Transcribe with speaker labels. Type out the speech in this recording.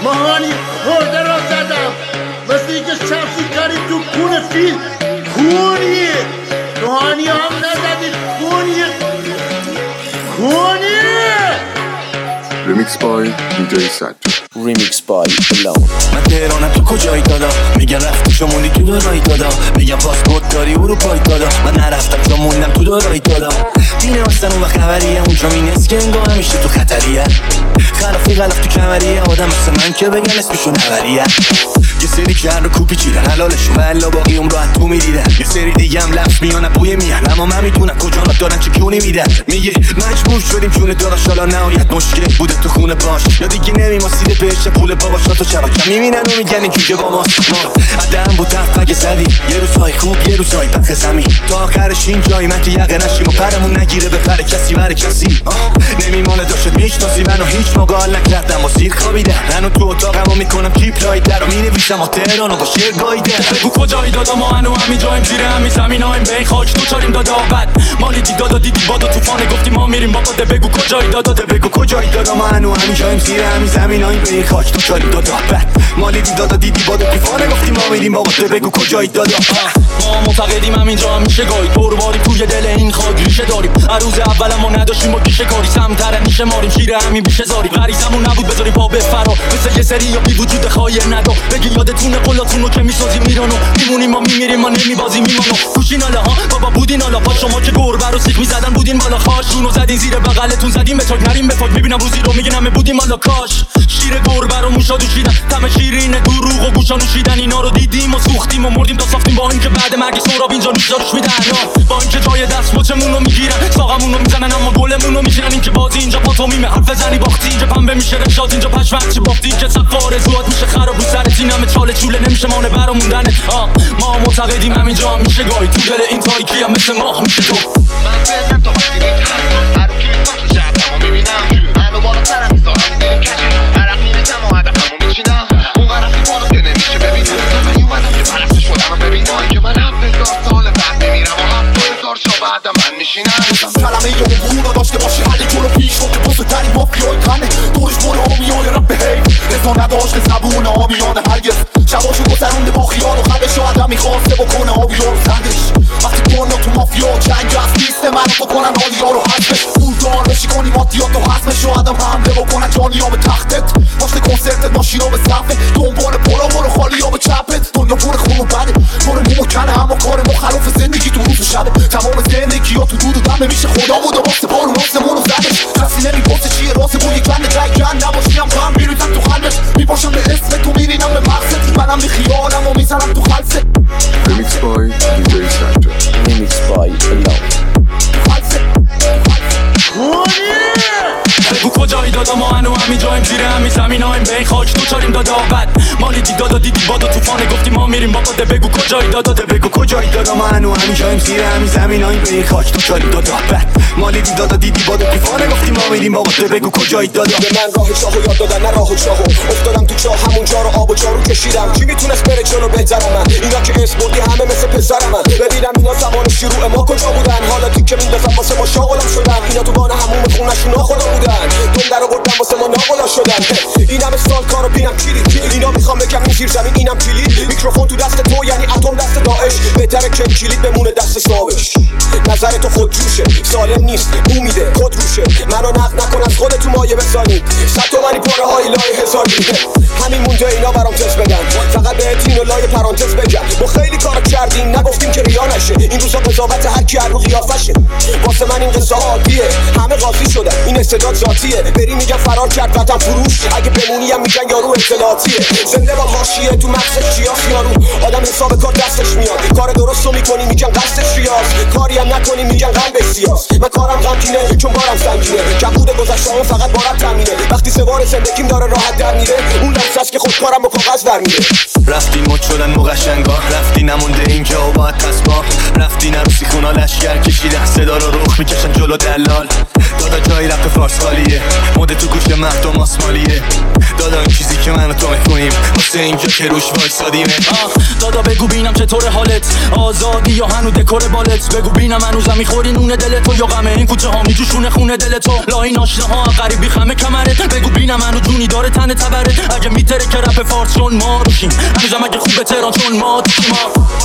Speaker 1: ماهانی مرده را زدم، مثل اینکه شمسی کاری تو کون فیل. کونی روحانی هم نزدید. کونی
Speaker 2: Remix by DJ Sat.
Speaker 3: Remix by Alone. من تهرانم تو کجایی دادا؟ میگن رفتی چون موندی تو دارایی دادا. میگن پاسپورت داری اروپایی دادا. من نرفتم چون موندم تو دارایی دادا. دینه هستن اون وقت خبریه اونجا مینست که انگاه همیشه تو خطریه. خلافی غلط تو کمریه آدم مثل من که بگن اسمشو نوریه. یه سری که هر رو کوپی چیدن حلالشون بلا باقی اون راحت تو میدیدن. یه سری دیگه هم لفت میانه بوی میهن اما من میدونم کجا را دارن چه کیونی میدن. میگه مجبور شدیم جون داداش حالا نهایت مشکل بوده تو خونه باش یا دیگه نمیماسیده بهش پول باباشا تو چراکم میبینن و میگن این جوجه با ماست. ما عدم بود تفت اگه زدیم یه روزهای خوب یه روزهای بخ زمین تا آخرش این جایی من که یقه نشیم و پرمون نگیره به پر کسی بر کسی. نمیمانه داشت میشناسی منو هیچ موقع حال نکردم با سیر خوابیده. منو تو اتاقمو میکنم کیپ لایت در رو مینویسم و تهرانو با شعر گایده. بگو کجایی دادا ما هنو همین جاییم زیر همین زمینایم به این خاک تو چاریم دادا بد مالیدی دادا دیدی بادا توفانه گفتی ما میریم بابا ده بگو کجایی دادا ده بگو کجایی دادا ما هنو همین جاییم زیر همین زمینایم به این خاک تو چاریم دادا بد مالیدی دادا دیدی بادا توفانه گفتی ما میریم بابا ده بگو کجایی دادا. ما معتقدیم همینجا میشه گاهی دور باری توی دل این خاک ریشه داریم. هر روز اول ما نداشتیم با دیشه کاری سمتره نیشه ماریم شیر همین بیشه زاری غریزمون نبود بذاری پا به فرار مثل یه سری یا بی وجود خواهی ندا بگی یادتونه قلاتونو که میسازیم میرانو میمونیم ما میمیریم ما نمیبازیم میمانو کوشین حالا ها بابا بودین حالا پا شما که گربه رو سیخ میزدن بودین بالا خاشونو زدین زیر بغلتون زدین به تاک نریم به فاک میبینم روزی رو میگن همه بودیم حالا کاش شیر گربه رو موشا دوشیدن تم شیرین دروغ و گوشا نوشیدن اینا رو دیدیم و سوختیم و مردیم تا ساختیم با اینکه بعد مرگ سهراب اینجا نوشدارش میدن با اینکه جای دست مچمون رو میگیرن ساقمون رو میزنن اما گلمون رو میشینن اینکه بازی اینجا پاتومیمه حرف زنی باختی اینجا پنبه میشه رشاد اینجا پشمک چی بافتی که سفاره زود میشه خراب رو سرت اینم چاله چوله نمیشه مانه براموندنه. ما معتقدیم همینجا میشه گاهی تو دل این تاریکی هم مثل ماه میشه تو.
Speaker 4: من فکرم تا وقتی میتونم هر رو که پاس جبرمو میبینم همه بالا ترم میذارم میدونیم کشی عرق میریزم و هدفمو میچینم اون قرفی بالا که نمیشه ببینم من اومدم که پرسته شدم و ببین که من 7000 سال بعد میمیرم و 7000 شا بعدم من میشینم کلمه یه اون رو داشته باشی حلی جلو پیش رو که بزرگ ترین مافیای تنه دورش بول آمیان رب به حیف رضا نداشته زبون آمیان هرگز شباشو گذرونده با خیال و خدش آدم میخواسته بکنه آبیار و سندش وقتی دنیا تو مافیا جنگ هست نیسته منو بکنن آلیا رو حذفش پولدار بشی کنی مادیات و حذفش و آدم حمله بکنن جانی ها به تختت پاشت کنسرتت ماشینا به صفت دنبال پولا برو خالی ها به چپت دنیا پر خون و بده پر مو کنه اما کار مخالف زندگی تو روز شبه تمام زندگی ها تو دود و دم میشه خدا بود و واسه بارو ناسمون رو زدش کسی نمیپرسه چیه راسه بودی کنه جنگ نباشیم غم میریزم تو قلبش میپاشم به اسم تو میرینم به مقصد منم بی خیالم و میزنم تو خلصه.
Speaker 2: Remix by DJ Sat.
Speaker 3: Remix by Alone. بگو کجایی دادا ما هنو همین جاییم زیر همین زمینایم به این خاک تو چاریم دادا بد مالیدی دادا دیدی بادا توفانه گفتی ما میریم بابا ده بگو کجایی دادا ده بگو کجایی دادا ما هنو همین جاییم زیر همین زمینایم به این خاک تو چاریم دادا بد مالیدی دادا دیدی بادا توفانه گفتی ما میریم بابا ده بگو کجایی دادا.
Speaker 5: به من راه چاهو یاد دادن نه راه چاهو افتادم تو چاه همون جا رو آب و جارو کشیدم کی میتونست بره جلو بهترم من اینا که اسم بردی همه مثل پسرم من ببینم اینا زمان شروع ما کجا بودن حالا تیکه میندازم واسه ما شاغلم شدن اینا تو بان همون خونشون ناخدا بودن دل درو بردن واسه ما ناخدا شدن این همه سال کارو بینم کلید اینا میخوام بگم این زیر زمین اینم کلید میکروفون تو دست تو یعنی اتم دست داعش بهتره که کلید بمونه دست صاحبش نظر تو خود جوشه سالم نیست بو میده کد روشه منو نقد نکن از خودتون مایه بزنید 100 تومانی پاره های لای هزار همین مونده اینا برام تست بدن فقط بهت اینو لای پرانتز بگم ما خیلی کارو کردیم نگفتیم که ریا نشه این روزا قضاوت هر کی هر رو قیافشه واسه من این قصه عادیه همه قاضی شدن این استعداد ذاتیه بری میگن فرار کرد وطن فروش اگه بمونی هم میگن یارو اطلاعاتیه زنده با حاشیه تو مغزش چیاس یارو آدم حساب کار دستش میاد کار درستو میکنی میگن قصدش ریاض کاری هم نکنی میگن قلبش سیاس من کارم غمگینه چون بارم سنگینه کمبود گذشته‌ام فقط بارم تامینه وقتی سوار زندگیم داره راحت در میره اون لحظه‌اش که خودکارم با کاغذ برمیره
Speaker 3: رفتی مد شدن مو قشنگا رفتی نمونده اینجا و باید تصبا رفتی نروسی خونا لشگر کشیدن صدا رو رخ میکشن جلو دلال دادا جایی رفت فارس خالیه مده تو گوش مردم آسمالیه دادا این چیزی که من و تو میکنیم واسه اینجا که روش وایسادیمه. دادا بگو بینم چطور حالت، آزادی یا هنو دکور بالت؟ بگو بینم هنوزم میخوری نون دل تو یا غمه این کوچه ها میجوشونه خونه دل تو؟ لاین آشنا ها غریبی خمه کمرت. بگو بینم هنو جونی داره تن تبرت. اگه میتره که رپ فارس چون ما روشیم، هنوزم اگه خوبه تهران چون ما دوشیم.